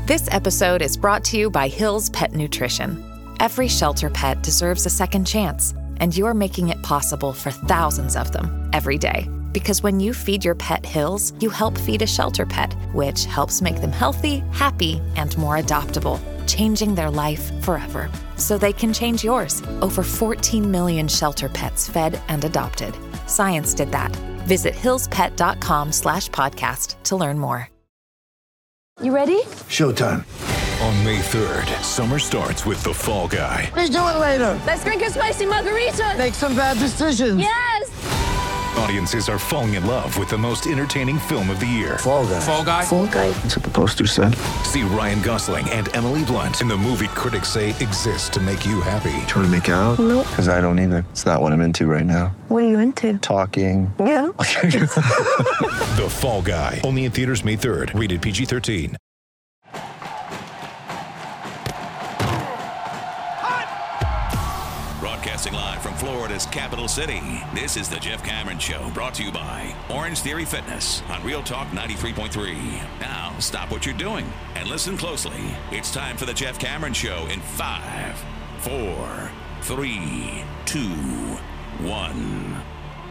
This episode is brought to you by Hill's Pet Nutrition. Every shelter pet deserves a second chance, and you're making it possible for thousands of them every day. Because when you feed your pet Hill's, you help feed a shelter pet, which helps make them healthy, happy, and more adoptable, changing their life forever. So they can change yours. Over 14 million shelter pets fed and adopted. Science did that. Visit hillspet.com/podcast to learn more. You ready? Showtime. On May 3rd, summer starts with The Fall Guy. Let's do it later. Let's drink a spicy margarita. Make some bad decisions. Yes! Audiences are falling in love with the most entertaining film of the year. Fall Guy. Fall Guy. Fall guy. That's what the poster said. See Ryan Gosling and Emily Blunt in the movie critics say exists to make you happy. Trying to make it out? Nope. Because I don't either. It's not what I'm into right now. What are you into? Talking. Yeah. The Fall Guy. Only in theaters May 3rd. Rated PG-13. Broadcasting live from Florida's capital city, this is the Jeff Cameron Show, brought to you by Orange Theory Fitness on Real Talk 93.3. Now, stop what you're doing and listen closely. It's time for the Jeff Cameron Show in 5, 4, 3, 2, 1.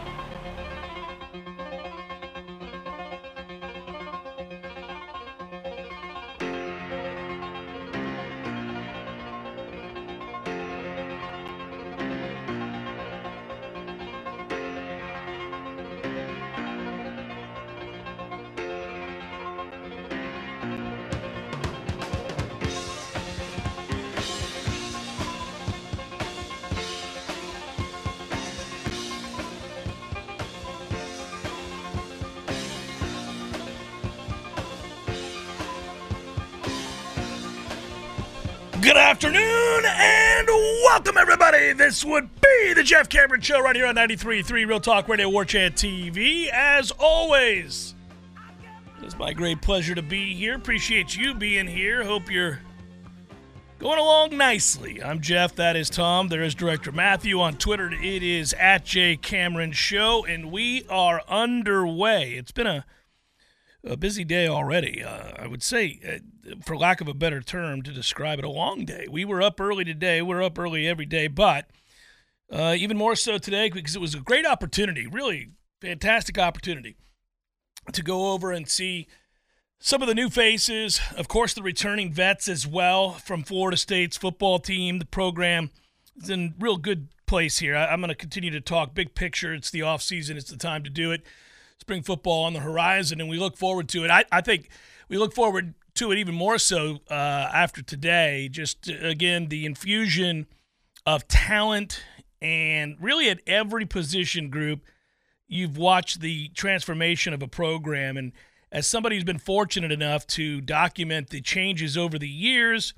Good afternoon and welcome, everybody. This would be the Jeff Cameron Show right here on 93.3 Real Talk Radio, War Chant TV. As always, it's my great pleasure to be here. Appreciate you being here. Hope you're going along nicely. I'm Jeff. That is Tom. There is Director Matthew. On Twitter, it is at @JCameronShow, and we are underway. It's been a busy day already. I would say, for lack of a better term to describe it, a long day. We were up early today. We're up early every day, but even more so today because it was a great opportunity, really fantastic opportunity to go over and see some of the new faces, of course, the returning vets as well from Florida State's football team. The program is in real good place here. I'm going to continue to talk big picture. It's the offseason. It's the time to do it. Spring football on the horizon, and we look forward to it. I think we look forward to it even more so after today. Just, again, the infusion of talent and really at every position group, you've watched the transformation of a program. And as somebody who's been fortunate enough to document the changes over the years,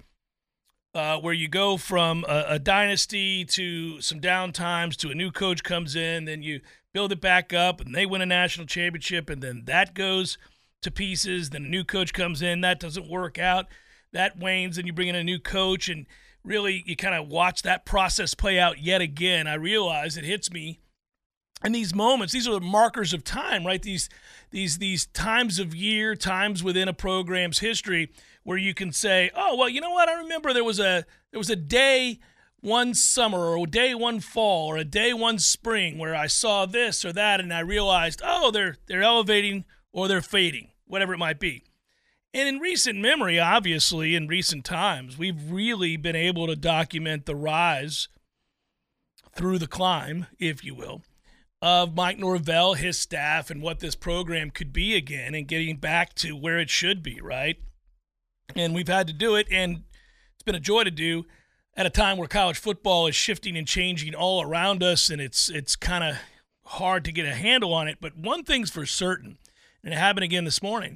where you go from a dynasty to some downtimes to a new coach comes in, then you build it back up, and they win a national championship, and then that goes to pieces. Then a new coach comes in, that doesn't work out, that wanes, and you bring in a new coach, and really you kind of watch that process play out yet again. I realize it hits me in these moments. These are the markers of time, right? These times of year, times within a program's history where you can say, oh, well, you know what? I remember there was a day one summer or a day one fall or a day one spring where I saw this or that, and I realized, oh, they're elevating or they're fading, whatever it might be. And in recent memory, obviously, in recent times, we've really been able to document the rise through the climb, if you will, of Mike Norvell, his staff, and what this program could be again and getting back to where it should be, right? And we've had to do it, and it's been a joy to do at a time where college football is shifting and changing all around us, and it's kind of hard to get a handle on it. But one thing's for certain, and it happened again this morning.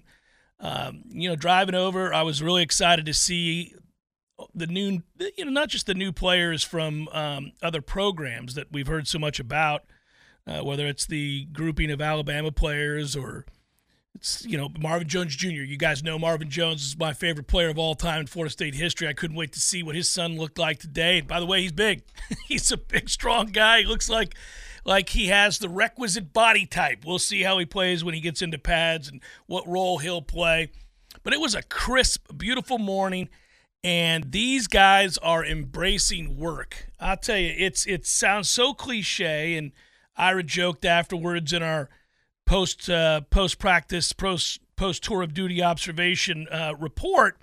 Driving over, I was really excited to see the new, not just the new players from other programs that we've heard so much about, whether it's the grouping of Alabama players or it's, Marvin Jones Jr. You guys know Marvin Jones is my favorite player of all time in Florida State history. I couldn't wait to see what his son looked like today. And by the way, he's big. He's a big, strong guy. He looks like he has the requisite body type. We'll see how he plays when he gets into pads and what role he'll play. But it was a crisp, beautiful morning, and these guys are embracing work. I'll tell you, it sounds so cliche, and Ira joked afterwards in our post-practice, post-tour of duty observation report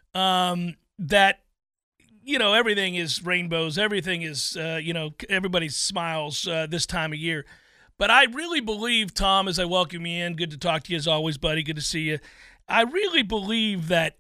that, everything is rainbows. Everything is, everybody smiles this time of year. But I really believe, Tom, as I welcome you in, good to talk to you as always, buddy. Good to see you. I really believe that,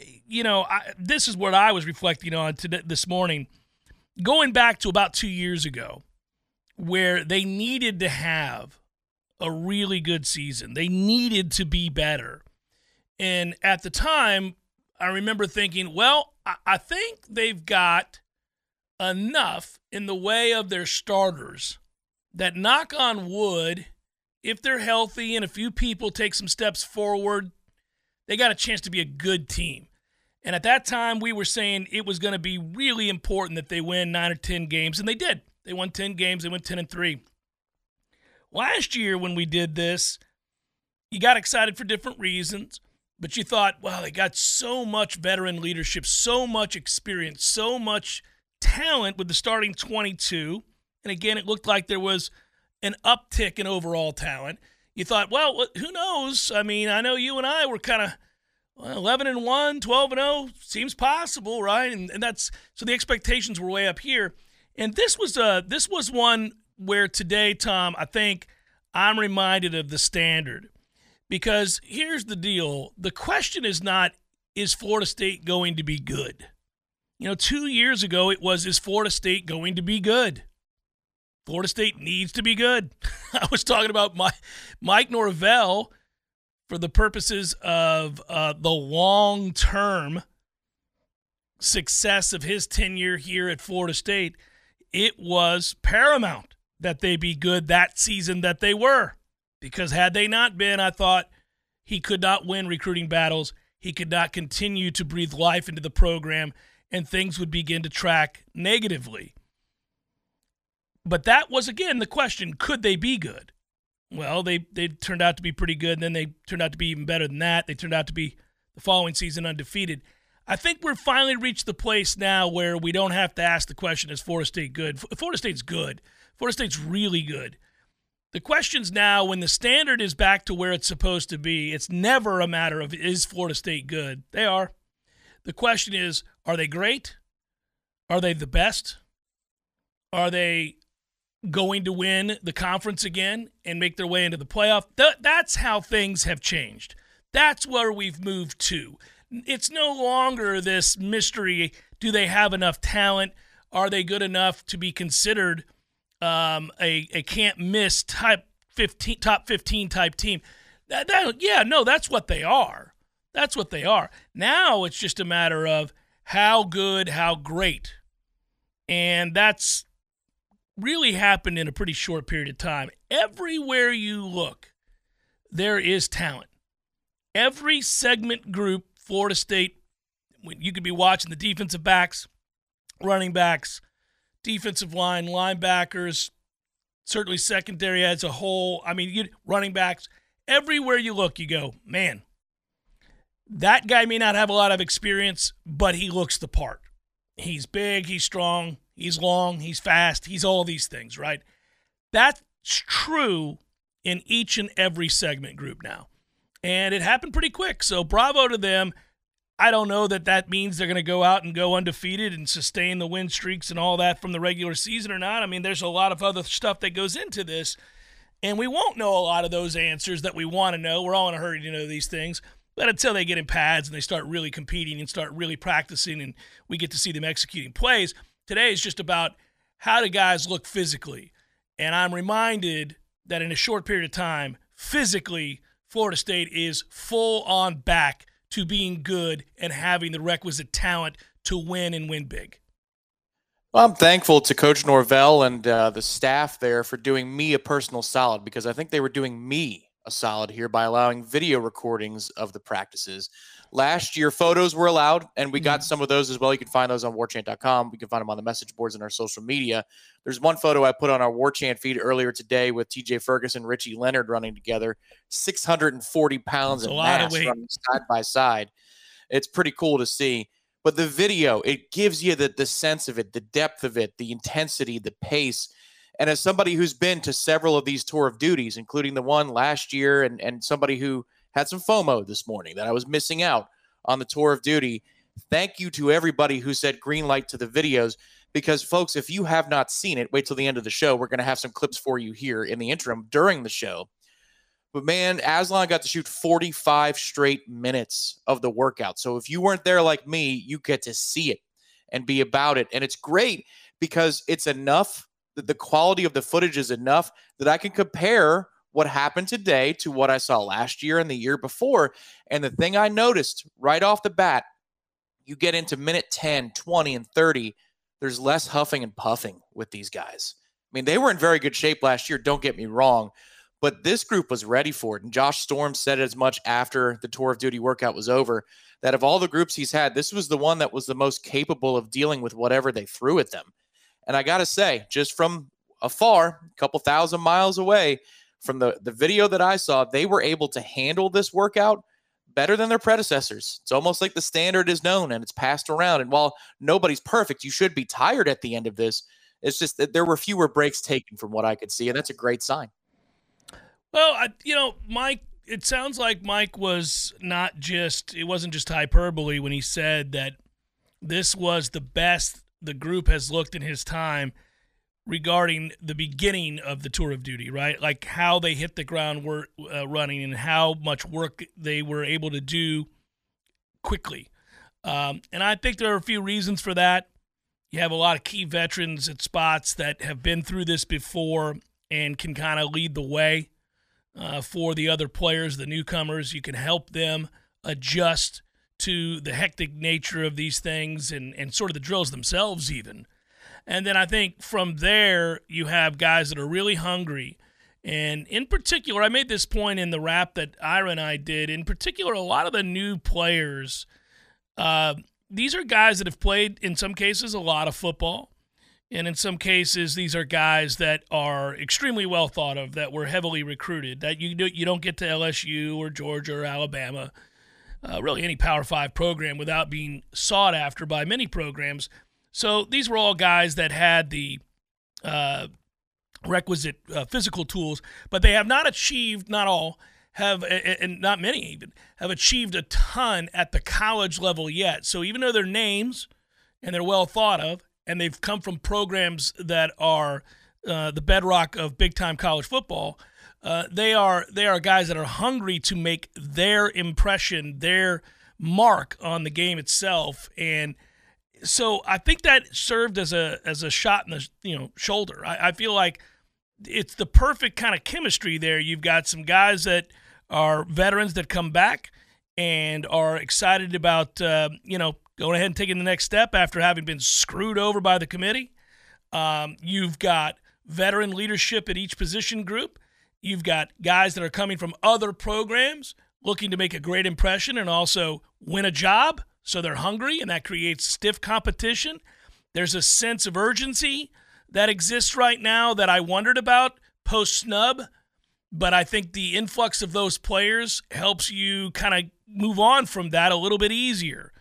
this is what I was reflecting on this morning, going back to about 2 years ago, where they needed to have a really good season. They needed to be better. And at the time, I remember thinking, well, I think they've got enough in the way of their starters that, knock on wood, if they're healthy and a few people take some steps forward, they got a chance to be a good team. And at that time, we were saying it was going to be really important that they win 9 or 10 games, and they did. They won 10 games. They went 10-3. Last year when we did this, you got excited for different reasons, but you thought, wow, they got so much veteran leadership, so much experience, so much talent with the starting 22. And again, it looked like there was an uptick in overall talent. You thought, well, who knows? I mean, I know you and I were kind of 11-1, 12-0, seems possible, right? And that's so the expectations were way up here. And this was one where today, Tom, I think I'm reminded of the standard. Because here's the deal. The question is not, is Florida State going to be good? 2 years ago it was, is Florida State going to be good? Florida State needs to be good. I was talking about Mike Norvell for the purposes of the long-term success of his tenure here at Florida State. It was paramount that they be good that season that they were. Because had they not been, I thought he could not win recruiting battles. He could not continue to breathe life into the program, and things would begin to track negatively. But that was, again, the question, could they be good? Well, they turned out to be pretty good, and then they turned out to be even better than that. They turned out to be, the following season, undefeated. I think we're finally reached the place now where we don't have to ask the question, is Florida State good? Florida State's good. Florida State's really good. The question's now, when the standard is back to where it's supposed to be, it's never a matter of, is Florida State good? They are. The question is, are they great? Are they the best? Are they going to win the conference again and make their way into the playoff? That's how things have changed. That's where we've moved to. It's no longer this mystery. Do they have enough talent? Are they good enough to be considered a can't-miss top 15 type team? That's what they are. That's what they are. Now it's just a matter of how good, how great. And that's really happened in a pretty short period of time. Everywhere you look, there is talent. Every segment group, Florida State, you could be watching the defensive backs, running backs, defensive line, linebackers, certainly secondary as a whole. I mean, running backs. Everywhere you look, you go, man, that guy may not have a lot of experience, but he looks the part. He's big, he's strong, he's long, he's fast, he's all these things, right? That's true in each and every segment group now. And it happened pretty quick, so bravo to them. I don't know that means they're going to go out and go undefeated and sustain the win streaks and all that from the regular season or not. I mean, there's a lot of other stuff that goes into this, and we won't know a lot of those answers that we want to know. We're all in a hurry to know these things. But until they get in pads and they start really competing and start really practicing and we get to see them executing plays, today is just about how do guys look physically. And I'm reminded that in a short period of time, physically, Florida State is full on back to being good and having the requisite talent to win and win big. Well, I'm thankful to Coach Norvell and the staff there for doing me a personal solid, because I think they were doing me a solid here by allowing video recordings of the practices. Last year, photos were allowed, and we got some of those as well. You can find those on warchant.com. We can find them on the message boards and our social media. There's one photo I put on our Warchant feed earlier today with TJ Ferguson, Richie Leonard running together, 640 pounds of mass running side by side. It's pretty cool to see. But the video, it gives you the sense of it, the depth of it, the intensity, the pace. And as somebody who's been to several of these Tour of Duties, including the one last year, and somebody who had some FOMO this morning that I was missing out on the Tour of Duty, thank you to everybody who said green light to the videos. Because, folks, if you have not seen it, wait till the end of the show. We're going to have some clips for you here in the interim during the show. But, man, Aslan got to shoot 45 straight minutes of the workout. So if you weren't there like me, you get to see it and be about it. And it's great because it's enough, the quality of the footage is enough that I can compare what happened today to what I saw last year and the year before. And the thing I noticed right off the bat, you get into minute 10, 20, and 30, there's less huffing and puffing with these guys. I mean, they were in very good shape last year, don't get me wrong, but this group was ready for it. And Josh Storm said as much after the Tour of Duty workout was over, that of all the groups he's had, this was the one that was the most capable of dealing with whatever they threw at them. And I got to say, just from afar, a couple thousand miles away, from the video that I saw, they were able to handle this workout better than their predecessors. It's almost like the standard is known and it's passed around. And while nobody's perfect, you should be tired at the end of this. It's just that there were fewer breaks taken from what I could see, and that's a great sign. Well, Mike, it sounds like Mike was it wasn't just hyperbole when he said that this was the best the group has looked in his time regarding the beginning of the Tour of Duty, right? Like how they hit the ground running and how much work they were able to do quickly. And I think there are a few reasons for that. You have a lot of key veterans at spots that have been through this before and can kind of lead the way for the other players, the newcomers. You can help them adjust to the hectic nature of these things and sort of the drills themselves even. And then I think from there, you have guys that are really hungry. And in particular, I made this point in the wrap that Ira and I did. In particular, a lot of the new players, these are guys that have played, in some cases, a lot of football. And in some cases, these are guys that are extremely well thought of, that were heavily recruited, that you don't get to LSU or Georgia or Alabama, really any Power 5 program without being sought after by many programs. So these were all guys that had the requisite physical tools, but they have not achieved, not all, and not many even, have achieved a ton at the college level yet. So even though they're names and they're well thought of, and they've come from programs that are the bedrock of big-time college football, they are guys that are hungry to make their impression, their mark on the game itself. And so I think that served as a shot in the shoulder. I feel like it's the perfect kind of chemistry there. You've got some guys that are veterans that come back and are excited about going ahead and taking the next step after having been screwed over by the committee. You've got veteran leadership at each position group. You've got guys that are coming from other programs looking to make a great impression and also win a job. So they're hungry, and that creates stiff competition. There's a sense of urgency that exists right now that I wondered about post-snub, but I think the influx of those players helps you kind of move on from that a little bit easier.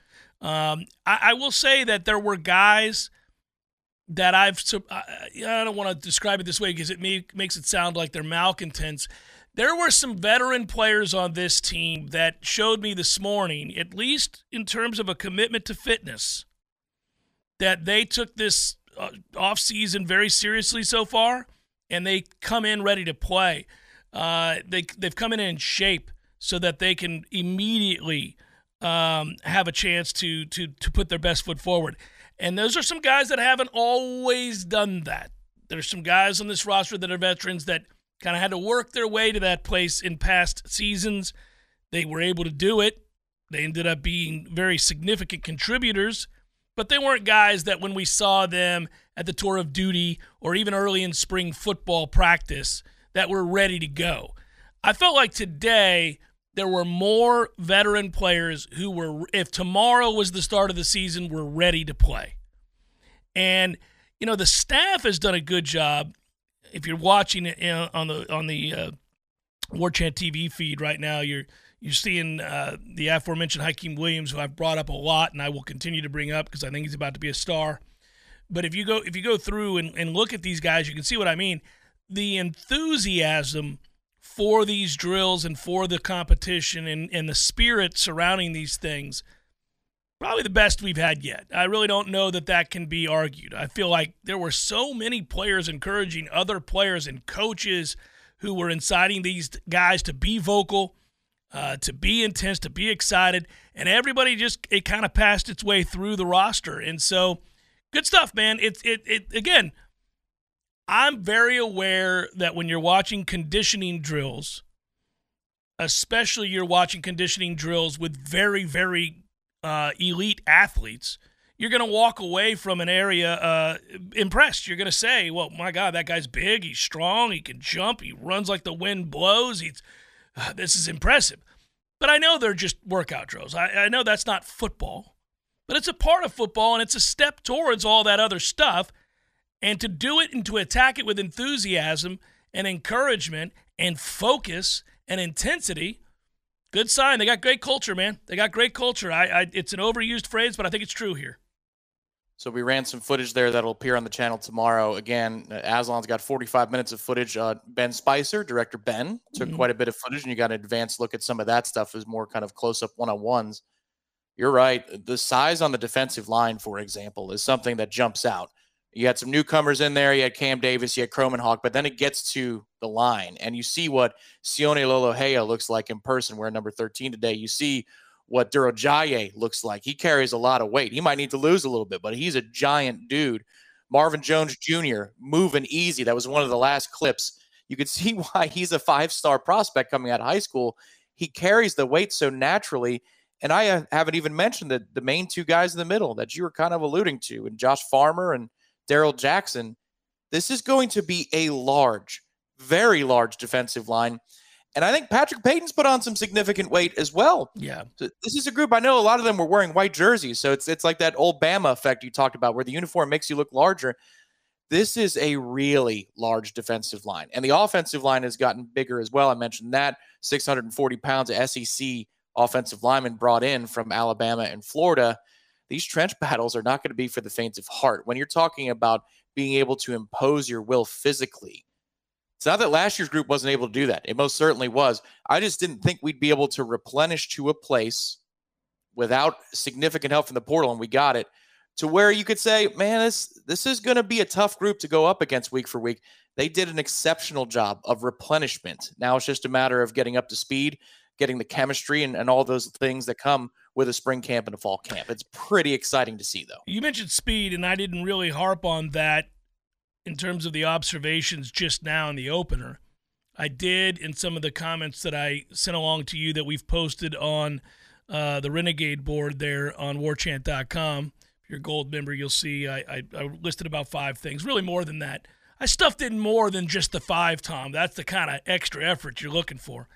I will say that there were guys that I don't want to describe it this way because it makes it sound like they're malcontents. There were some veteran players on this team that showed me this morning, at least in terms of a commitment to fitness, that they took this offseason very seriously so far, and they come in ready to play. They've come in shape so that they can immediately have a chance to put their best foot forward. And those are some guys that haven't always done that. There's some guys on this roster that are veterans that kind of had to work their way to that place in past seasons. They were able to do it. They ended up being very significant contributors, but they weren't guys that when we saw them at the Tour of Duty or even early in spring football practice that were ready to go. I felt like today there were more veteran players who were, if tomorrow was the start of the season, were ready to play. And, the staff has done a good job. If you're watching it on the War Chant TV feed right now, you're seeing the aforementioned Hakeem Williams, who I've brought up a lot and I will continue to bring up because I think he's about to be a star. But if you go through and look at these guys, you can see what I mean. The enthusiasm for these drills and for the competition and the spirit surrounding these things, probably the best we've had yet. I really don't know that can be argued. I feel like there were so many players encouraging other players and coaches who were inciting these guys to be vocal, to be intense, to be excited, and everybody it kind of passed its way through the roster. And so, good stuff, man. Again, I'm very aware that when you're watching conditioning drills, especially you're watching conditioning drills with very, very elite athletes, you're going to walk away from an area impressed. You're going to say, well, my God, that guy's big, he's strong, he can jump, he runs like the wind blows, this is impressive. But I know they're just workout drills. I know that's not football, but it's a part of football, and it's a step towards all that other stuff. And to do it and to attack it with enthusiasm and encouragement and focus and intensity, good sign. They got great culture, man. They got great culture. It's an overused phrase, but I think it's true here. So we ran some footage there that'll appear on the channel tomorrow. Again, Aslan's got 45 minutes of footage. Ben Spicer, director Ben, took quite a bit of footage, and you got an advanced look at some of that stuff as more kind of close-up one-on-ones. You're right. The size on the defensive line, for example, is something that jumps out. You had some newcomers in there. You had Cam Davis, you had Cromanhawk, but then it gets to the line, and you see what Sione Lolohea looks like in person. We're number 13 today. You see what Duro Jaye looks like. He carries a lot of weight. He might need to lose a little bit, but he's a giant dude. Marvin Jones Jr., moving easy. That was one of the last clips. You could see why he's a 5-star prospect coming out of high school. He carries the weight so naturally. And I haven't even mentioned the main two guys in the middle that you were kind of alluding to, and Josh Farmer and Daryl Jackson. This is going to be a large, very large defensive line. And I think Patrick Payton's put on some significant weight as well. Yeah. So this is a group, I know a lot of them were wearing white jerseys, so it's like that old Bama effect you talked about where the uniform makes you look larger. This is a really large defensive line. And the offensive line has gotten bigger as well. I mentioned that. 640 pounds of SEC offensive linemen brought in from Alabama and Florida. These trench battles are not going to be for the faint of heart. When you're talking about being able to impose your will physically, it's not that last year's group wasn't able to do that. It most certainly was. I just didn't think we'd be able to replenish to a place without significant help from the portal, and we got it, to where you could say, man, this is going to be a tough group to go up against week for week. They did an exceptional job of replenishment. Now it's just a matter of getting up to speed, getting the chemistry and all those things that come with a spring camp and a fall camp. It's pretty exciting to see, though. You mentioned speed, and I didn't really harp on that in terms of the observations just now in the opener. I did in some of the comments that I sent along to you that we've posted on the Renegade board there on warchant.com. If you're a gold member, you'll see I listed about 5 things, really more than that. I stuffed in more than just the 5, Tom. That's the kind of extra effort you're looking for.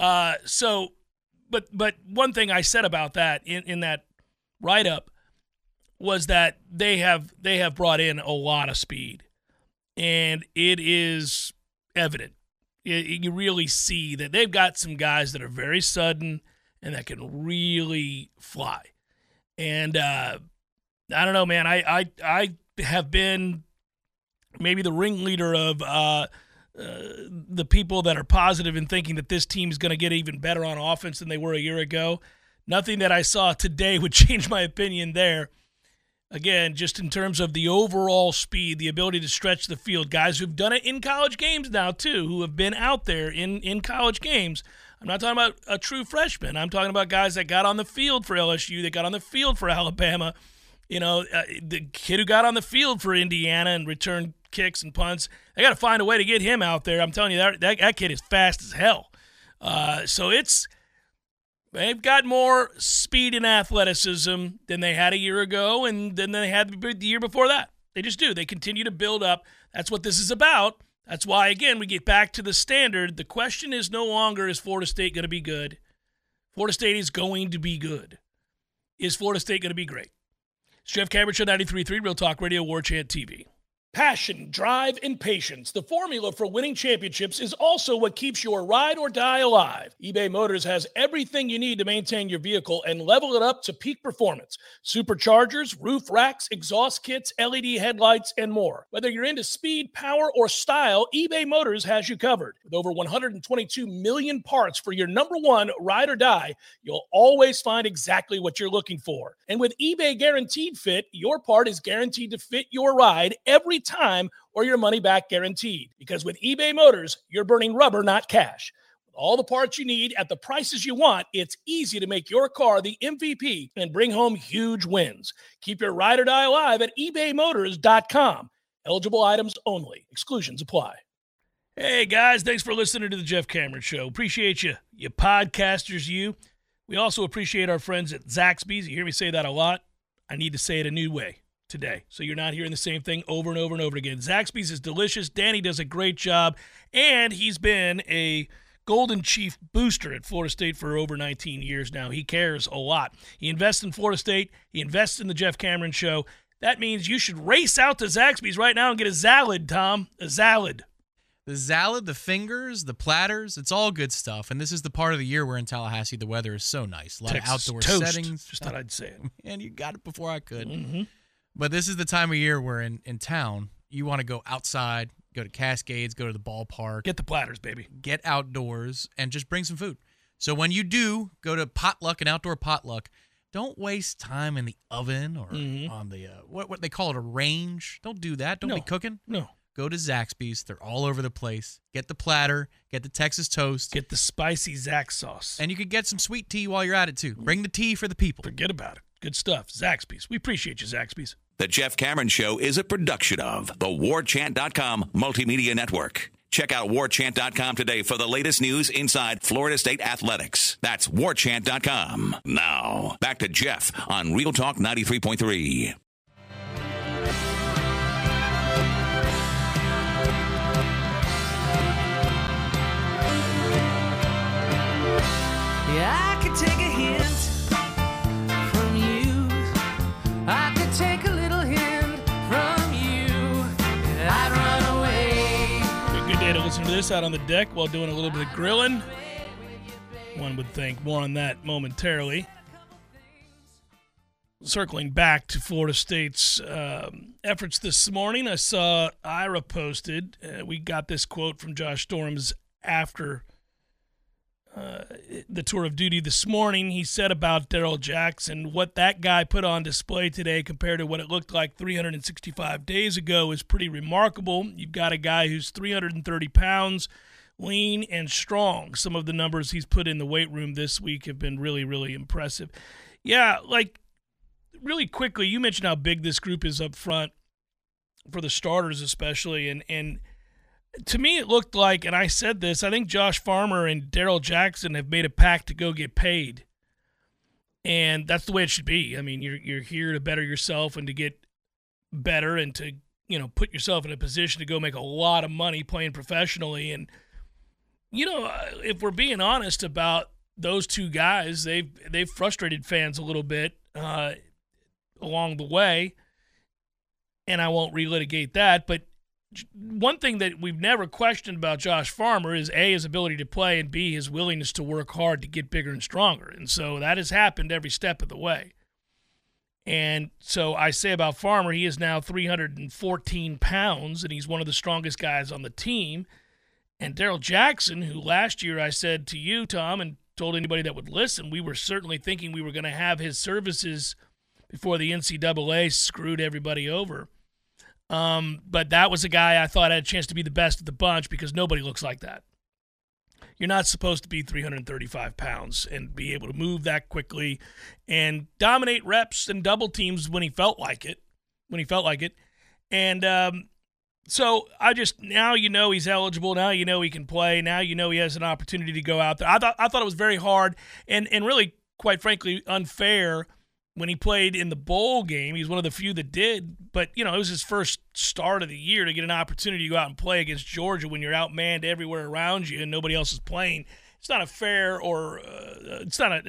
But one thing I said about that in that write-up was that they have brought in a lot of speed. And it is evident. You really see that they've got some guys that are very sudden and that can really fly. And I don't know, man. I have been maybe the ringleader of the people that are positive in thinking that this team is going to get even better on offense than they were a year ago. Nothing that I saw today would change my opinion there. Again, just in terms of the overall speed, the ability to stretch the field, guys who've done it in college games now too, who have been out there in college games. I'm not talking about a true freshman. I'm talking about guys that got on the field for LSU, that got on the field for Alabama. You know, the kid who got on the field for Indiana and returned kicks and punts. They got to find a way to get him out there. I'm telling you, that kid is fast as hell. So they've got more speed and athleticism than they had a year ago and than they had the year before that. They just do. They continue to build up. That's what this is about. That's why, again, we get back to the standard. The question is no longer, is Florida State going to be good? Florida State is going to be good. Is Florida State going to be great? It's Jeff Cameron Show, 93.3 Real Talk Radio, War Chant TV. Passion, drive, and patience. The formula for winning championships is also what keeps your ride or die alive. eBay Motors has everything you need to maintain your vehicle and level it up to peak performance. Superchargers, roof racks, exhaust kits, LED headlights, and more. Whether you're into speed, power, or style, eBay Motors has you covered. With over 122 million parts for your number one ride or die, you'll always find exactly what you're looking for. And with eBay Guaranteed Fit, your part is guaranteed to fit your ride every time, or your money back guaranteed. Because with eBay Motors, you're burning rubber, not cash. With all the parts you need at the prices you want, it's easy to make your car the MVP and bring home huge wins. Keep your ride or die alive at ebaymotors.com. Eligible items only. Exclusions apply. Hey guys, thanks for listening to the Jeff Cameron Show. Appreciate you podcasters, you. We also appreciate our friends at Zaxby's. You hear me say that a lot. I need to say it a new way today, so you're not hearing the same thing over and over and over again. Zaxby's is delicious. Danny does a great job, and he's been a Golden Chief booster at Florida State for over 19 years now. He cares a lot. He invests in Florida State. He invests in the Jeff Cameron Show. That means you should race out to Zaxby's right now and get a Zalad, Tom. A Zalad. The Zalad, the fingers, the platters, it's all good stuff. And this is the part of the year where in Tallahassee the weather is so nice. A lot Texas of outdoor toast. settings. Just thought I'd say it. And you got it before I could. Mm-hmm. But this is the time of year where in town, you want to go outside, go to Cascades, go to the ballpark. Get the platters, baby. Get outdoors and just bring some food. So when you do go to potluck, an outdoor potluck, don't waste time in the oven or on the, what they call it, a range. Don't do that. Don't be cooking. No. Go to Zaxby's. They're all over the place. Get the platter. Get the Texas toast. Get the spicy Zax sauce. And you could get some sweet tea while you're at it, too. Bring the tea for the people. Forget about it. Good stuff. Zaxby's. We appreciate you, Zaxby's. The Jeff Cameron Show is a production of the WarChant.com Multimedia Network. Check out WarChant.com today for the latest news inside Florida State athletics. That's WarChant.com. Now, back to Jeff on Real Talk 93.3. Yeah, I could take a hint from you. I could take a little hint from you. I'd run away. Good day to listen to this out on the deck while doing a little bit of grilling. One would think. More on that momentarily. Circling back to Florida State's efforts this morning, I saw Ira posted. We got this quote from Josh Storms after the tour of duty this morning. He said about Darrell Jackson, what that guy put on display today compared to what it looked like 365 days ago is pretty remarkable. You've got a guy who's 330 pounds, lean and strong. Some of the numbers he's put in the weight room this week have been really, really impressive. Yeah, like really quickly, you mentioned how big this group is up front for the starters especially, and to me, it looked like, and I said this, I think Josh Farmer and Darrell Jackson have made a pact to go get paid. And that's the way it should be. I mean, you're here to better yourself and to get better and to, put yourself in a position to go make a lot of money playing professionally. And, if we're being honest about those two guys, they've frustrated fans a little bit along the way. And I won't relitigate that, but one thing that we've never questioned about Josh Farmer is A, his ability to play, and B, his willingness to work hard to get bigger and stronger. And so that has happened every step of the way. And so I say about Farmer, he is now 314 pounds, and he's one of the strongest guys on the team. And Darrell Jackson, who last year I said to you, Tom, and told anybody that would listen, we were certainly thinking we were going to have his services before the NCAA screwed everybody over. But that was a guy I thought had a chance to be the best of the bunch because nobody looks like that. You're not supposed to be 335 pounds and be able to move that quickly and dominate reps and double teams when he felt like it. And so now he's eligible. Now he can play. Now he has an opportunity to go out there. I thought it was very hard and really, quite frankly, unfair when he played in the bowl game. He's one of the few that did, but it was his first start of the year to get an opportunity to go out and play against Georgia when you're outmanned everywhere around you and nobody else is playing. it's not a fair or it's not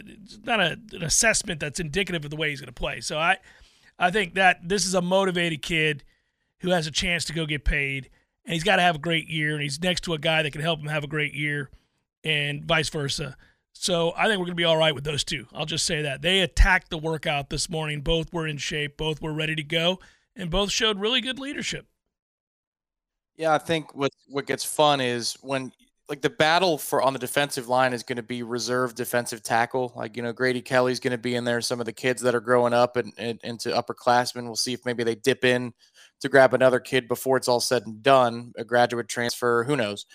an assessment that's indicative of the way he's going to play. So I think that this is a motivated kid who has a chance to go get paid, and he's got to have a great year, and he's next to a guy that can help him have a great year, and vice versa. So I think we're going to be all right with those two. I'll just say that. They attacked the workout this morning. Both were in shape. Both were ready to go, and both showed really good leadership. Yeah, I think what gets fun is when like the battle for on the defensive line is going to be reserve defensive tackle. Like, Grady Kelly's going to be in there. Some of the kids that are growing up and into upperclassmen, we'll see if maybe they dip in to grab another kid before it's all said and done, a graduate transfer, who knows.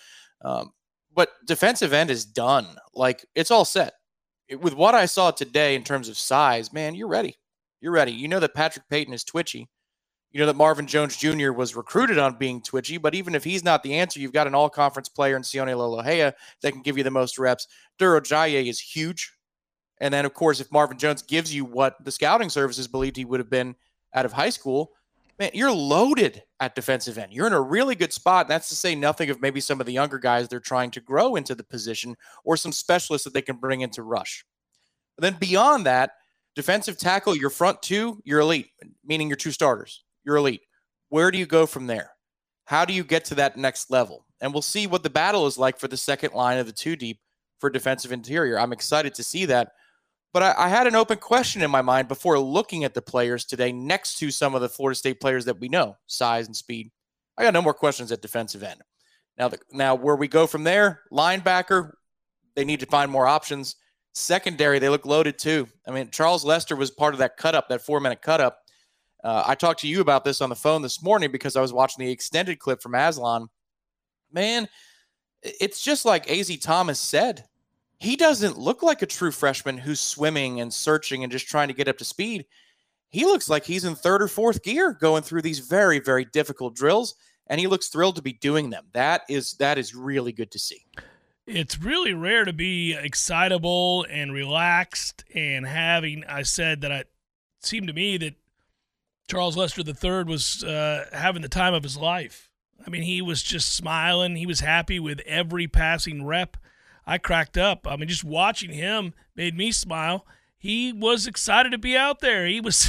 But defensive end is done. Like, it's all set. With what I saw today in terms of size, man, you're ready. You're ready. You know that Patrick Payton is twitchy. You know that Marvin Jones Jr. was recruited on being twitchy, but even if he's not the answer, you've got an all-conference player in Sione Lolohea that can give you the most reps. Duro Jaye is huge. And then, of course, if Marvin Jones gives you what the scouting services believed he would have been out of high school, man, you're loaded at defensive end. You're in a really good spot. That's to say nothing of maybe some of the younger guys they're trying to grow into the position or some specialists that they can bring into rush. But then beyond that, defensive tackle, your front two, you're elite, meaning your two starters. You're elite. Where do you go from there? How do you get to that next level? And we'll see what the battle is like for the second line of the two deep for defensive interior. I'm excited to see that. But I had an open question in my mind before looking at the players today next to some of the Florida State players that we know, size and speed. I got no more questions at defensive end. Now where we go from there, linebacker, they need to find more options. Secondary, they look loaded too. I mean, Charles Lester was part of that cut-up, that 4-minute cut-up. I talked to you about this on the phone this morning because I was watching the extended clip from Aslan. Man, it's just like A.Z. Thomas said. He doesn't look like a true freshman who's swimming and searching and just trying to get up to speed. He looks like he's in third or fourth gear going through these very, very difficult drills, and he looks thrilled to be doing them. That is really good to see. It's really rare to be excitable and relaxed and I said that it seemed to me that Charles Lester III was having the time of his life. I mean, he was just smiling. He was happy with every passing rep. I cracked up. I mean, just watching him made me smile. He was excited to be out there. He was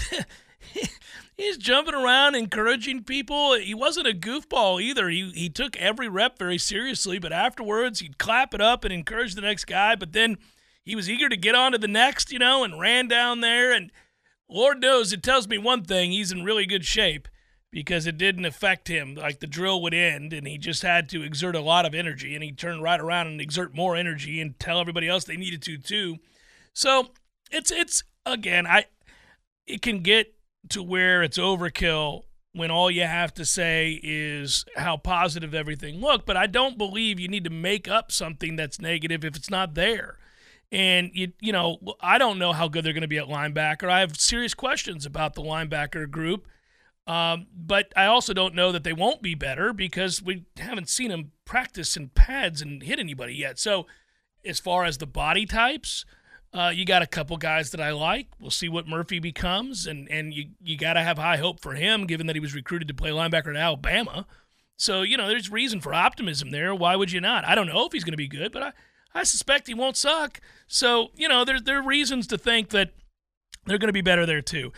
he's jumping around, encouraging people. He wasn't a goofball either. He took every rep very seriously, but afterwards he'd clap it up and encourage the next guy. But then he was eager to get on to the next, and ran down there. And Lord knows it tells me one thing, he's in really good shape because it didn't affect him. Like the drill would end and he just had to exert a lot of energy, and he turned right around and exert more energy and tell everybody else they needed to too. So it's again, it can get to where it's overkill when all you have to say is how positive everything looked. But I don't believe you need to make up something that's negative if it's not there. And, I don't know how good they're going to be at linebacker. I have serious questions about the linebacker group. But I also don't know that they won't be better because we haven't seen them practice in pads and hit anybody yet. So as far as the body types, you got a couple guys that I like. We'll see what Murphy becomes. And you got to have high hope for him given that he was recruited to play linebacker at Alabama. So, there's reason for optimism there. Why would you not? I don't know if he's going to be good, but I suspect he won't suck. So, there are reasons to think that they're going to be better there too.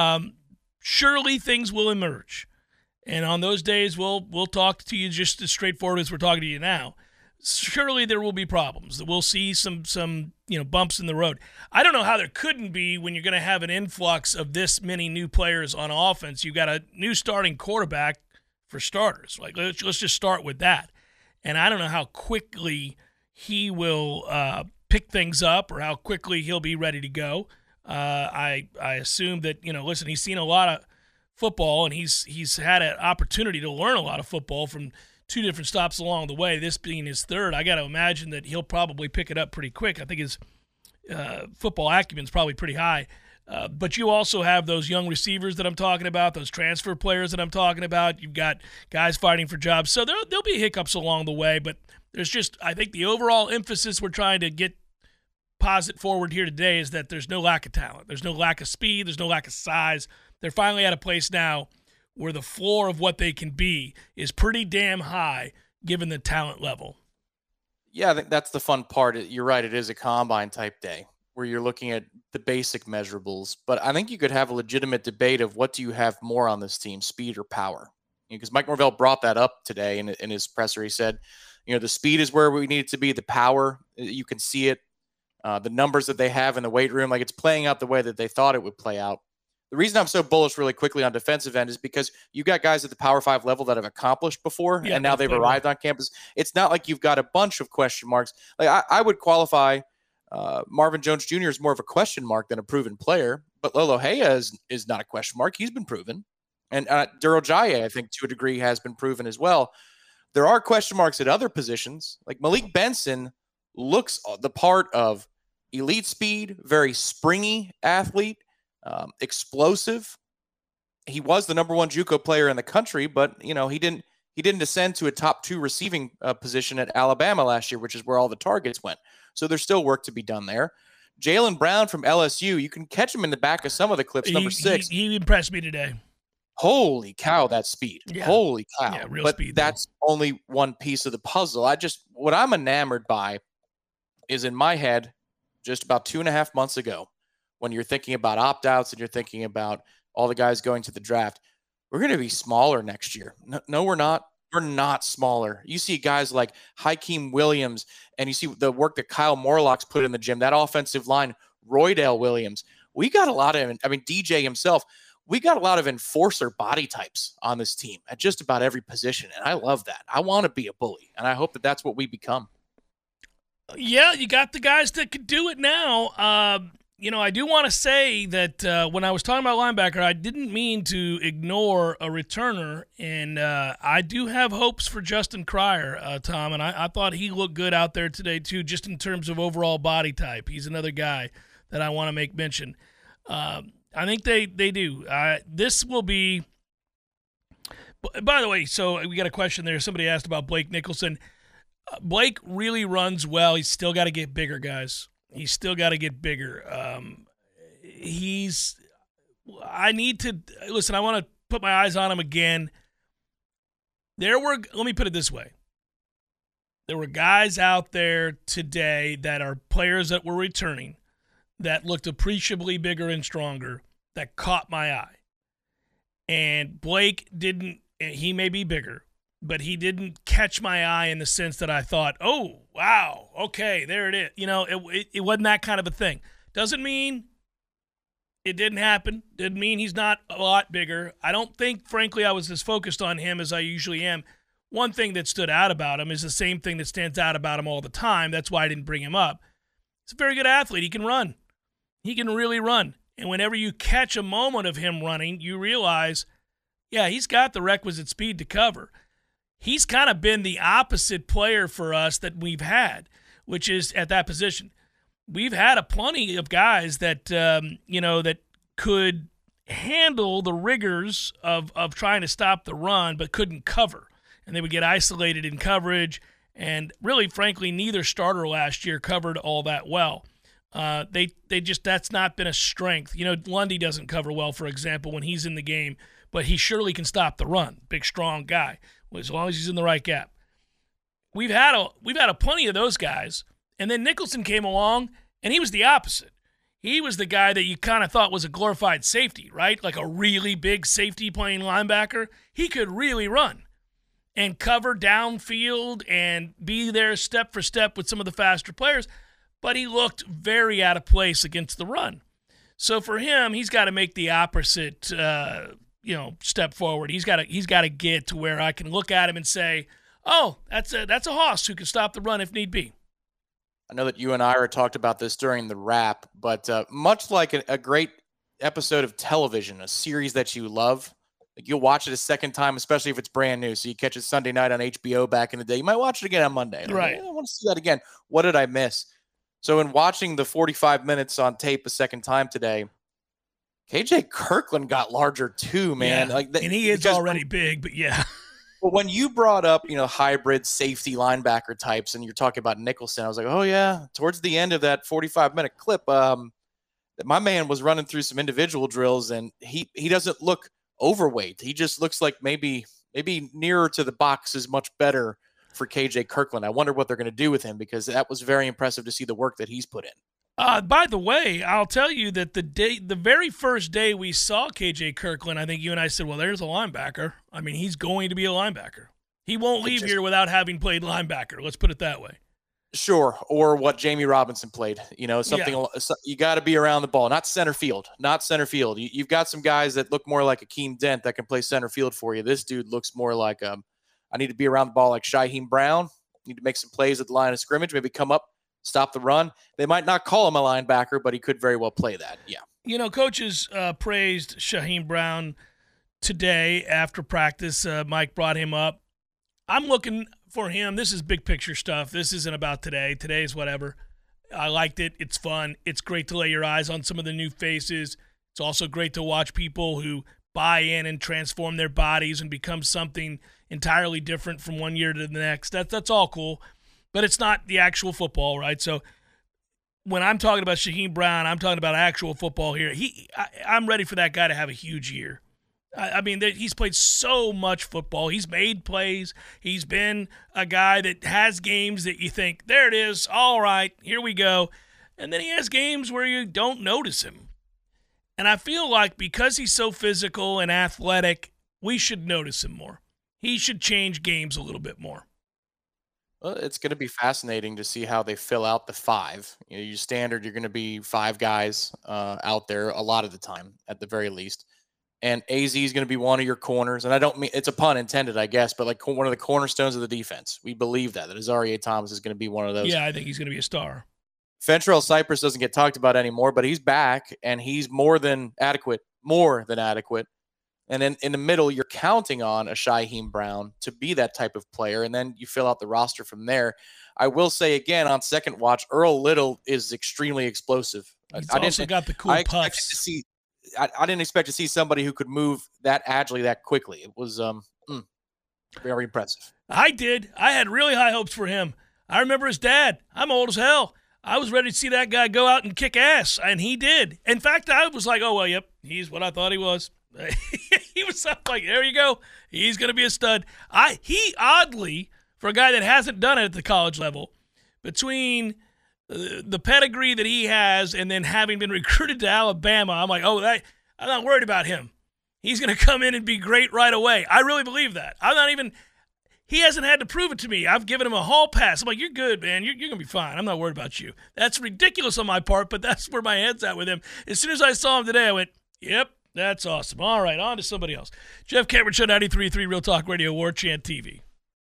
Surely things will emerge. And on those days, we'll talk to you just as straightforward as we're talking to you now. Surely there will be problems. We'll see some bumps in the road. I don't know how there couldn't be when you're going to have an influx of this many new players on offense. You've got a new starting quarterback for starters. Like let's just start with that. And I don't know how quickly he will pick things up or how quickly he'll be ready to go. I assume that, listen, he's seen a lot of football and he's had an opportunity to learn a lot of football from two different stops along the way, this being his third. I got to imagine that he'll probably pick it up pretty quick. I think his football acumen is probably pretty high. But you also have those young receivers that I'm talking about, those transfer players that I'm talking about. You've got guys fighting for jobs. So there'll be hiccups along the way, but there's just, I think the overall emphasis we're trying to posit forward here today is that there's no lack of talent. There's no lack of speed. There's no lack of size. They're finally at a place now where the floor of what they can be is pretty damn high given the talent level. Yeah, I think that's the fun part. You're right. It is a combine type day where you're looking at the basic measurables. But I think you could have a legitimate debate of what do you have more on this team, speed or power? Because Mike Norvell brought that up today in his presser. He said, the speed is where we need it to be. The power, you can see it. The numbers that they have in the weight room, like it's playing out the way that they thought it would play out. The reason I'm so bullish really quickly on defensive end is because you got guys at the Power 5 level that have accomplished before, and now they've arrived on campus. It's not like you've got a bunch of question marks. Like I would qualify Marvin Jones Jr. as more of a question mark than a proven player, but Lolo Haya is not a question mark. He's been proven. And Daryl Jaye, I think, to a degree, has been proven as well. There are question marks at other positions. Like Malik Benson looks the part of elite speed, very springy athlete. Explosive. He was the number 1 JUCO player in the country, but he didn't ascend to a top 2 receiving position at Alabama last year, which is where all the targets went. So there's still work to be done there. Jaylen Brown from LSU, you can catch him in the back of some of the clips. Number 6. He impressed me today. Holy cow, that speed. Yeah. Holy cow. Yeah, real but speed, that's only one piece of the puzzle. What I'm enamored by is in my head just about 2.5 months ago, when you're thinking about opt-outs and you're thinking about all the guys going to the draft, we're going to be smaller next year. No, we're not. We're not smaller. You see guys like Hakeem Williams, and you see the work that Kyle Morlock's put in the gym, that offensive line, Roydell Williams. We got a lot of, DJ himself, we got a lot of enforcer body types on this team at just about every position, and I love that. I want to be a bully, and I hope that that's what we become. Yeah, you got the guys that could do it now. I do want to say that when I was talking about linebacker, I didn't mean to ignore a returner, and I do have hopes for Justin Cryer, Tom, and I thought he looked good out there today too, just in terms of overall body type. He's another guy that I want to make mention. I think they do. This will be – by the way, so we got a question there. Somebody asked about Blake Nicholson. Blake really runs well. He's still got to get bigger, guys. He's still got to get bigger. I need to – listen, I want to put my eyes on him again. Let me put it this way. There were guys out there today that are players that were returning that looked appreciably bigger and stronger that caught my eye. And Blake didn't – he may be bigger, but he didn't catch my eye in the sense that I thought, oh, wow, okay, there it is. It wasn't that kind of a thing. Doesn't mean it didn't happen. Didn't mean he's not a lot bigger. I don't think, frankly, I was as focused on him as I usually am. One thing that stood out about him is the same thing that stands out about him all the time. That's why I didn't bring him up. He's a very good athlete. He can run. He can really run. And whenever you catch a moment of him running, you realize, yeah, he's got the requisite speed to cover. He's kind of been the opposite player for us that we've had, which is at that position. We've had plenty of guys that, that could handle the rigors of trying to stop the run but couldn't cover. And they would get isolated in coverage. And really, frankly, neither starter last year covered all that well. That's not been a strength. Lundy doesn't cover well, for example, when he's in the game, but he surely can stop the run. Big, strong guy, as long as he's in the right gap. We've had plenty of those guys, and then Nicholson came along, and he was the opposite. He was the guy that you kind of thought was a glorified safety, right? Like a really big safety playing linebacker. He could really run and cover downfield and be there step for step with some of the faster players, but he looked very out of place against the run. So for him, he's got to make the opposite, step forward. He's got to get to where I can look at him and say, "Oh, that's a hoss who can stop the run if need be." I know that you and Ira talked about this during the wrap, but much like a great episode of television, a series that you love, like you'll watch it a second time, especially if it's brand new. So you catch it Sunday night on HBO back in the day. You might watch it again on Monday. Right. I want to see that again. What did I miss? So in watching the 45 minutes on tape a second time today, KJ Kirkland got larger too, man. Yeah. And he is already big, but yeah. But when you brought up, hybrid safety linebacker types, and you're talking about Nicholson, I was like, oh yeah. Towards the end of that 45-minute clip, my man was running through some individual drills, and he doesn't look overweight. He just looks like maybe nearer to the box is much better for KJ Kirkland. I wonder what they're going to do with him, because that was very impressive to see the work that he's put in. By the way, I'll tell you that the very first day we saw KJ Kirkland, I think you and I said, well, there's a linebacker. I mean, he's going to be a linebacker. He won't leave here without having played linebacker. Let's put it that way. Sure, or what Jamie Robinson played. Something you got to be around the ball, not center field. You've got some guys that look more like Akeem Dent that can play center field for you. This dude looks more like I need to be around the ball like Shaheem Brown. Need to make some plays at the line of scrimmage, maybe come up, stop the run. They might not call him a linebacker, but he could very well play that. Yeah. Coaches praised Shaheem Brown today after practice. Mike brought him up. I'm looking for him. This is big picture stuff. This isn't about today. Today's whatever. I liked it. It's fun. It's great to lay your eyes on some of the new faces. It's also great to watch people who buy in and transform their bodies and become something entirely different from one year to the next. That's all cool. But it's not the actual football, right? So when I'm talking about Shaheem Brown, I'm talking about actual football here. I'm ready for that guy to have a huge year. I mean, he's played so much football. He's made plays. He's been a guy that has games that you think, there it is, all right, here we go. And then he has games where you don't notice him. And I feel like because he's so physical and athletic, we should notice him more. He should change games a little bit more. Well, it's going to be fascinating to see how they fill out the five. Your standard, you're going to be five guys out there a lot of the time, at the very least. And AZ is going to be one of your corners. And I don't mean, it's a pun intended, I guess, but like one of the cornerstones of the defense. We believe that Azareye'h Thomas is going to be one of those. Yeah, I think he's going to be a star. Fentrell Cypress doesn't get talked about anymore, but he's back and he's more than adequate. And then in the middle, you're counting on a Shaheem Brown to be that type of player. And then you fill out the roster from there. I will say again, on second watch, Earl Little is extremely explosive. He's also got the cool puffs. I didn't expect to see somebody who could move that agilely, that quickly. It was very impressive. I did. I had really high hopes for him. I remember his dad. I'm old as hell. I was ready to see that guy go out and kick ass, and he did. In fact, I was like, oh, well, yep, he's what I thought he was. He was like, there you go. He's going to be a stud. He oddly, for a guy that hasn't done it at the college level, between the pedigree that he has and then having been recruited to Alabama, I'm like, I'm not worried about him. He's going to come in and be great right away. I really believe that. He hasn't had to prove it to me. I've given him a hall pass. I'm like, you're good, man. You're going to be fine. I'm not worried about you. That's ridiculous on my part, but that's where my head's at with him. As soon as I saw him today, I went, yep, that's awesome. All right, on to somebody else. Jeff Cameron Show, 93.3 Real Talk Radio, War Chant TV.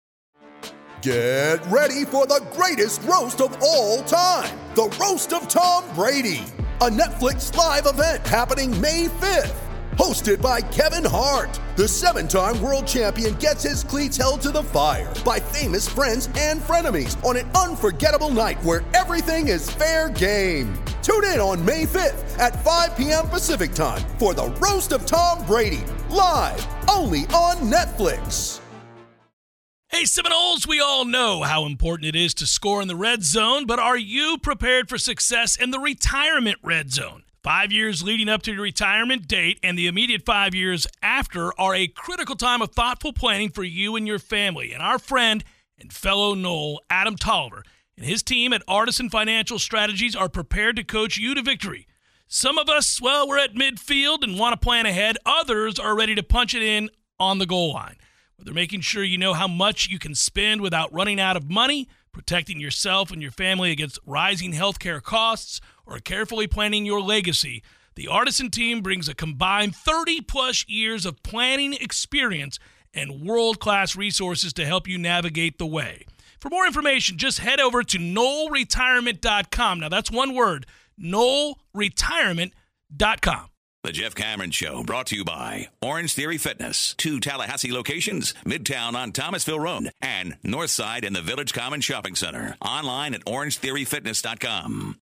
Get ready for the greatest roast of all time, the Roast of Tom Brady, a Netflix live event happening May 5th. Hosted by Kevin Hart, the 7-time world champion gets his cleats held to the fire by famous friends and frenemies on an unforgettable night where everything is fair game. Tune in on May 5th at 5 p.m. Pacific time for the Roast of Tom Brady, live only on Netflix. Hey, Seminoles, we all know how important it is to score in the red zone, but are you prepared for success in the retirement red zone? 5 years leading up to your retirement date and the immediate 5 years after are a critical time of thoughtful planning for you and your family. And our friend and fellow Knoll, Adam Tolliver, and his team at Artisan Financial Strategies are prepared to coach you to victory. Some of us, well, we're at midfield and want to plan ahead. Others are ready to punch it in on the goal line. Whether making sure you know how much you can spend without running out of money, protecting yourself and your family against rising healthcare costs, or carefully planning your legacy, the Artisan team brings a combined 30-plus years of planning experience and world-class resources to help you navigate the way. For more information, just head over to KnollRetirement.com. Now, that's one word, KnollRetirement.com. The Jeff Cameron Show, brought to you by Orange Theory Fitness. 2 Tallahassee locations, Midtown on Thomasville Road and Northside in the Village Common Shopping Center. Online at orangetheoryfitness.com.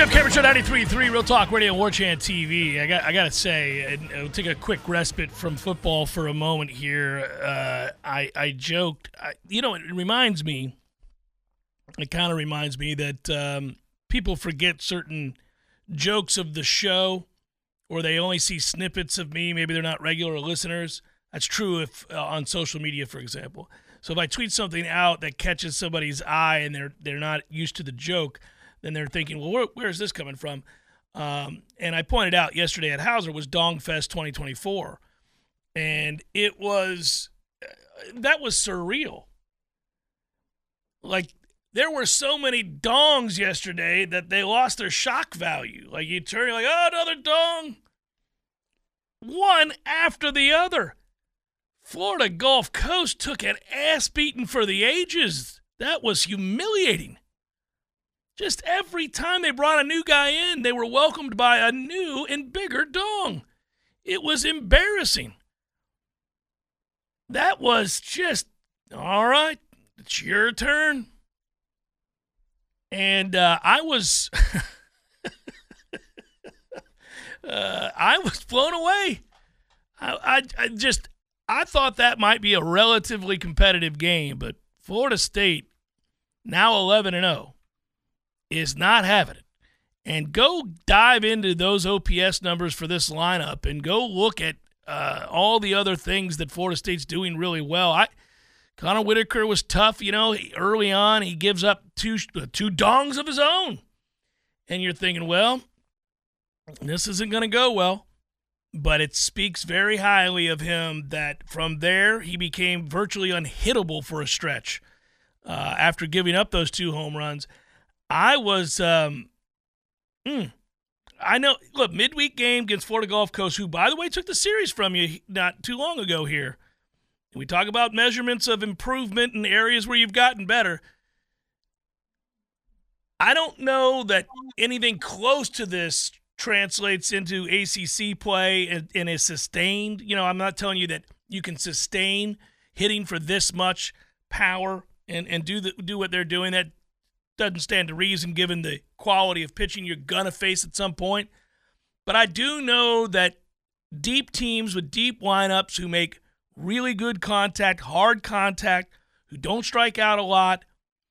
Jeff Cameron Show, 93.3 Real Talk Radio, War Chant TV. I got to say, and we'll take a quick respite from football for a moment here. I joked. It reminds me, it kind of reminds me that people forget certain jokes of the show, or they only see snippets of me. Maybe they're not regular listeners. That's true if on social media, for example. So if I tweet something out that catches somebody's eye and they're not used to the joke, then they're thinking, well, where is this coming from? And I pointed out yesterday at Hauser was Dongfest 2024. And it was, that was surreal. Like, there were so many dongs yesterday that they lost their shock value. Like, you turn, you're like, oh, another dong. One after the other. Florida Gulf Coast took an ass beating for the ages. That was humiliating. Just every time they brought a new guy in, they were welcomed by a new and bigger dong. It was embarrassing. That was just, all right, it's your turn. And I was I was blown away. I thought that might be a relatively competitive game, but Florida State, now 11-0, is not having it. And go dive into those OPS numbers for this lineup and go look at all the other things that Florida State's doing really well. Connor Whitaker was tough, early on. He gives up two dongs of his own. And you're thinking, well, this isn't going to go well. But it speaks very highly of him that from there he became virtually unhittable for a stretch after giving up those 2 home runs. I was, I know, look, midweek game against Florida Gulf Coast, who, by the way, took the series from you not too long ago here. We talk about measurements of improvement in areas where you've gotten better. I don't know that anything close to this translates into ACC play and is sustained. I'm not telling you that you can sustain hitting for this much power and do what they're doing. That doesn't stand to reason given the quality of pitching you're going to face at some point. But I do know that deep teams with deep lineups who make really good contact, hard contact, who don't strike out a lot,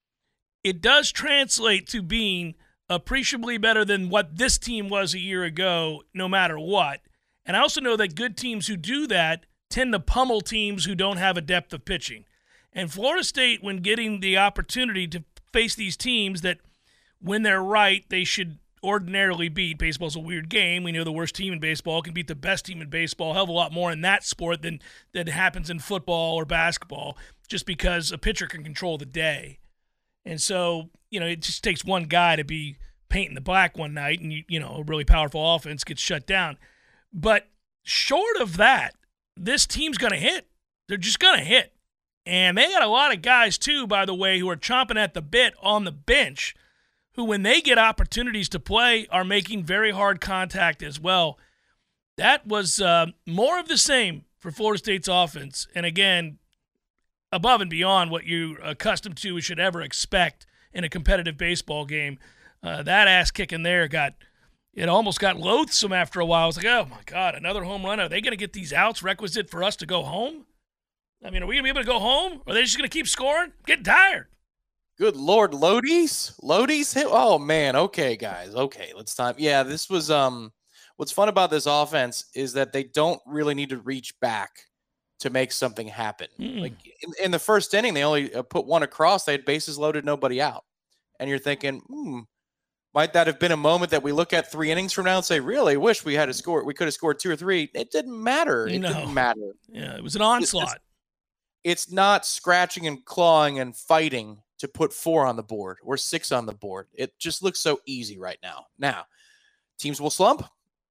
it does translate to being appreciably better than what this team was a year ago, no matter what. And I also know that good teams who do that tend to pummel teams who don't have a depth of pitching. And Florida State, when getting the opportunity to face these teams that, when they're right, they should ordinarily beat. Baseball's a weird game. We know the worst team in baseball can beat the best team in baseball. A hell of a lot more in that sport than happens in football or basketball, just because a pitcher can control the day. And so, it just takes one guy to be painting the black one night and, a really powerful offense gets shut down. But short of that, this team's going to hit. They're just going to hit. And they got a lot of guys, too, by the way, who are chomping at the bit on the bench, who, when they get opportunities to play, are making very hard contact as well. That was more of the same for Florida State's offense. And, again, above and beyond what you're accustomed to or should ever expect in a competitive baseball game. That ass kicking there almost got loathsome after a while. I was like, oh, my God, another home run. Are they going to get these outs requisite for us to go home? I mean, are we going to be able to go home? Or are they just going to keep scoring? I'm getting tired. Good Lord, Lodi's hit. Oh, man. Okay, guys. Okay, let's time. Yeah, this was what's fun about this offense is that they don't really need to reach back to make something happen. Like in the first inning, they only put one across. They had bases loaded, nobody out. And you're thinking, might that have been a moment that we look at 3 innings from now and say, really wish we had a score. We could have scored 2 or 3. It didn't matter. It didn't matter. Yeah, it was an onslaught. It's not scratching and clawing and fighting to put 4 on the board or 6 on the board. It just looks so easy right now. Now, teams will slump.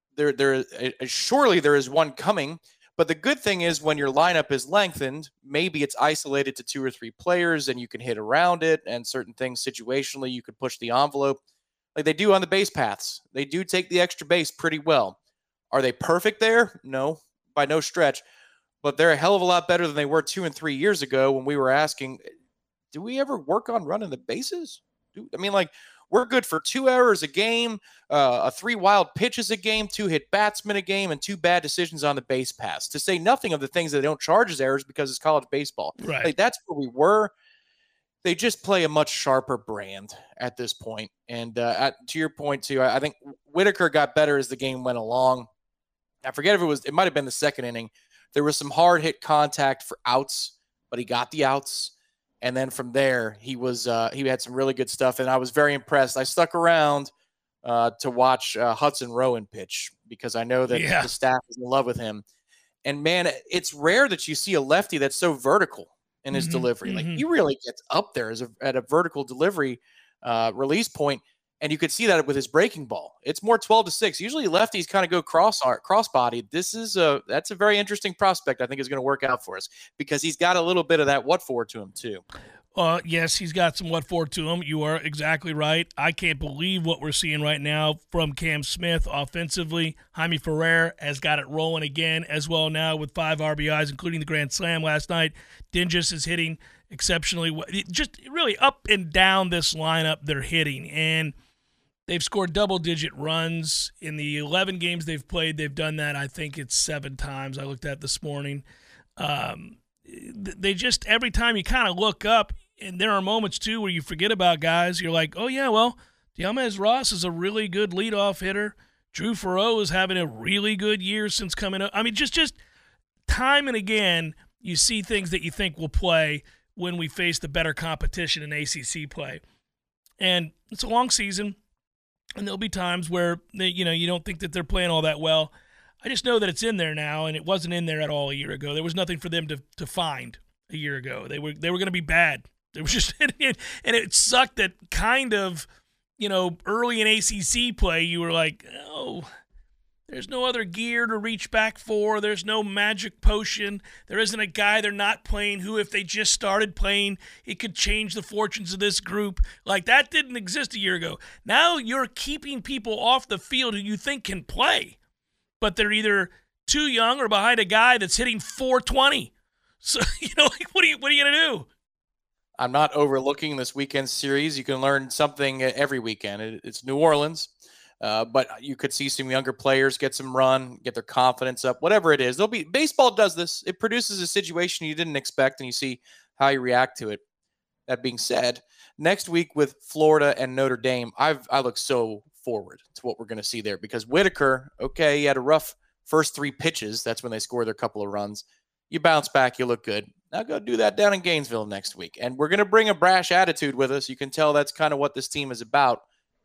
Surely there is one coming. But the good thing is when your lineup is lengthened, maybe it's isolated to 2 or 3 players and you can hit around it, and certain things situationally you could push the envelope like they do on the base paths. They do take the extra base pretty well. Are they perfect there? No, by no stretch. But they're a hell of a lot better than they were 2 and 3 years ago when we were asking, do we ever work on running the bases? we're good for 2 errors a game, 3 wild pitches a game, 2 hit batsmen a game, and 2 bad decisions on the base pass, to say nothing of the things that they don't charge as errors because it's college baseball. Right. Like, that's where we were. They just play a much sharper brand at this point. And to your point, too, I think Whitaker got better as the game went along. I forget if it might have been the second inning. There was some hard hit contact for outs, but he got the outs. And then from there, he had some really good stuff. And I was very impressed. I stuck around to watch Hudson Rowan pitch because I know that the staff is in love with him. And man, it's rare that you see a lefty that's so vertical in his delivery. Like, he really gets up there at a vertical delivery release point, and you could see that with his breaking ball. It's more 12-6. Usually lefties kind of go cross-body. That's a very interesting prospect. I think is going to work out for us because he's got a little bit of that what for to him too. Yes, he's got some what for to him. You are exactly right. I can't believe what we're seeing right now from Cam Smith offensively. Jaime Ferrer has got it rolling again as well now with 5 RBIs, including the grand slam last night. Dingus is hitting exceptionally well. Just really up and down this lineup they're hitting, and they've scored double-digit runs. In the 11 games they've played, they've done that, I think it's 7 times. I looked at this morning. They just, every time you kind of look up, and there are moments, too, where you forget about guys. You're like, oh, yeah, well, Diamez Ross is a really good leadoff hitter. Drew Farrow is having a really good year since coming up. I mean, just time and again, you see things that you think will play when we face the better competition in ACC play. And it's a long season, and there'll be times where you don't think that they're playing all that well. I just know that it's in there now, and it wasn't in there at all a year ago. There was nothing for them to find a year ago. They were going to be bad. They were just, and it sucked that kind of, early in ACC play, you were like, oh, there's no other gear to reach back for. There's no magic potion. There isn't a guy they're not playing who, if they just started playing, it could change the fortunes of this group. Like, that didn't exist a year ago. Now you're keeping people off the field who you think can play, but they're either too young or behind a guy that's hitting 420. So, what are you going to do? I'm not overlooking this weekend series. You can learn something every weekend. It's New Orleans, but you could see some younger players get some run, get their confidence up, whatever it is. Baseball does this. It produces a situation you didn't expect, and you see how you react to it. That being said, next week with Florida and Notre Dame, I look so forward to what we're going to see there because Whitaker, okay, he had a rough first 3 pitches. That's when they scored their couple of runs. You bounce back, you look good. Now go do that down in Gainesville next week. And we're going to bring a brash attitude with us. You can tell that's kind of what this team is about.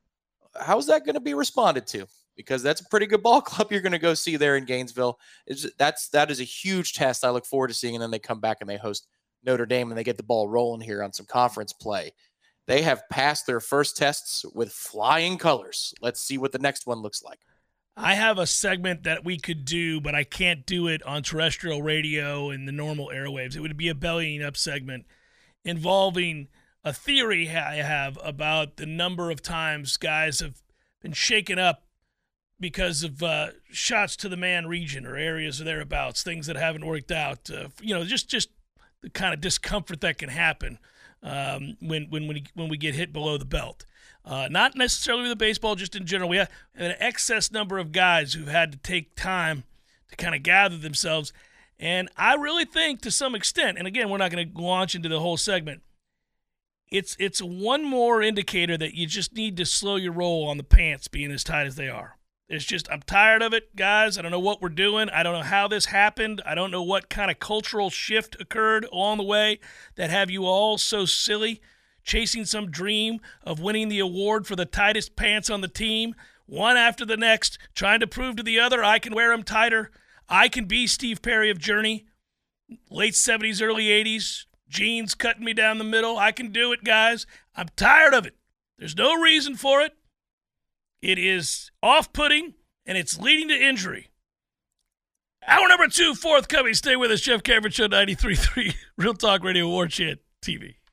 How's that going to be responded to? Because that's a pretty good ball club you're going to go see there in Gainesville. That is a huge test I look forward to seeing. And then they come back and they host Notre Dame and they get the ball rolling here on some conference play. They have passed their first tests with flying colors. Let's see what the next one looks like. I have a segment that we could do, but I can't do it on terrestrial radio and the normal airwaves. It would be a bellying up segment involving a theory I have about the number of times guys have been shaken up because of shots to the man region or areas or thereabouts, things that haven't worked out. Just the kind of discomfort that can happen when we get hit below the belt. Not necessarily with the baseball, just in general. We have an excess number of guys who've had to take time to kind of gather themselves. And I really think to some extent, and again, we're not going to launch into the whole segment, it's one more indicator that you just need to slow your roll on the pants being as tight as they are. It's just, I'm tired of it, guys. I don't know what we're doing. I don't know how this happened. I don't know what kind of cultural shift occurred along the way that have you all so silly, chasing some dream of winning the award for the tightest pants on the team, one after the next, trying to prove to the other I can wear them tighter. I can be Steve Perry of Journey, late 70s, early 80s, jeans cutting me down the middle. I can do it, guys. I'm tired of it. There's no reason for it. It is off-putting, and it's leading to injury. Hour number 2 forthcoming. Stay with us. Jeff Cameron Show 93.3 Real Talk Radio War Chant TV.